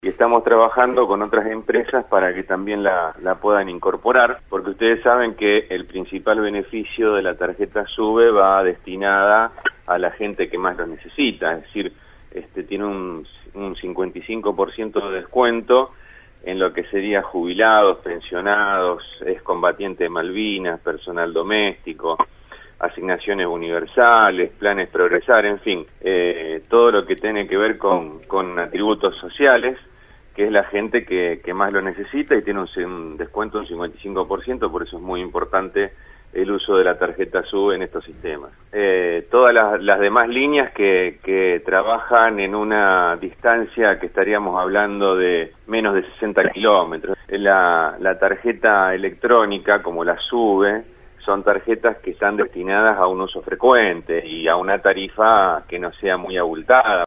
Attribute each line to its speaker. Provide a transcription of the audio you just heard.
Speaker 1: Y estamos trabajando con otras empresas para que también la puedan incorporar, porque ustedes saben que el principal beneficio de la tarjeta SUBE va destinada a la gente que más lo necesita, es decir, tiene un 55% de descuento en lo que sería jubilados, pensionados, excombatientes de Malvinas, personal doméstico, asignaciones universales, planes progresar, en fin, todo lo que tiene que ver con atributos sociales, que es la gente que más lo necesita y tiene un descuento de un 55%, por eso es muy importante el uso de la tarjeta SUBE en estos sistemas. Todas las demás líneas que trabajan en una distancia que estaríamos hablando de menos de 60 kilómetros. La tarjeta electrónica, como la SUBE, son tarjetas que están destinadas a un uso frecuente y a una tarifa que no sea muy abultada.